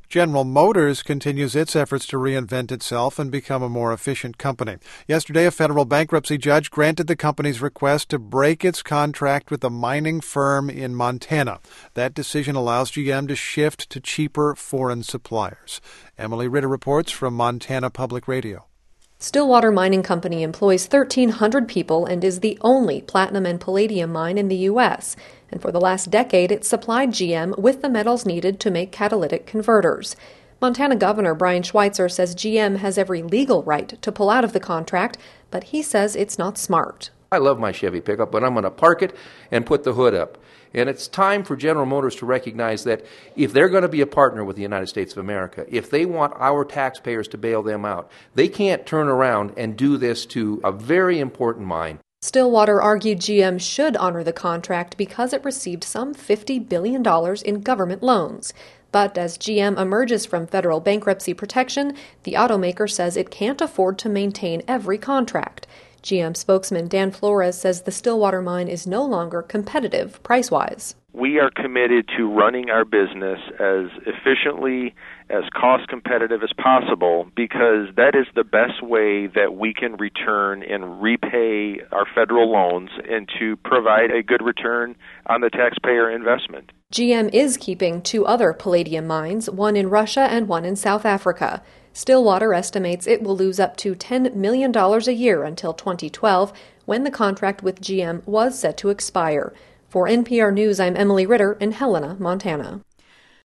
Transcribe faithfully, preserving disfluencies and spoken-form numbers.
General Motors continues its efforts to reinvent itself and become a more efficient company. Yesterday, a federal bankruptcy judge granted the company's request to break its contract with a mining firm in Montana. That decision allows G M to shift to cheaper foreign suppliers. Emily Ritter reports from Montana Public Radio. Stillwater Mining Company employs thirteen hundred people and is the only platinum and palladium mine in the U S, and for the last decade it supplied G M with the metals needed to make catalytic converters. Montana Governor Brian Schweitzer says G M has every legal right to pull out of the contract, but he says it's not smart. I love my Chevy pickup, but I'm going to park it and put the hood up. And it's time for General Motors to recognize that if they're going to be a partner with the United States of America, if they want our taxpayers to bail them out, they can't turn around and do this to a very important mine. Stillwater argued G M should honor the contract because it received some fifty billion dollars in government loans. But as G M emerges from federal bankruptcy protection, the automaker says it can't afford to maintain every contract. G M spokesman Dan Flores says the Stillwater mine is no longer competitive price-wise. We are committed to running our business as efficiently, as cost-competitive as possible, because that is the best way that we can return and repay our federal loans and to provide a good return on the taxpayer investment. G M is keeping two other palladium mines, one in Russia and one in South Africa. Stillwater estimates it will lose up to ten million dollars a year until twenty twelve, when the contract with G M was set to expire. For N P R News, I'm Emily Ritter in Helena, Montana.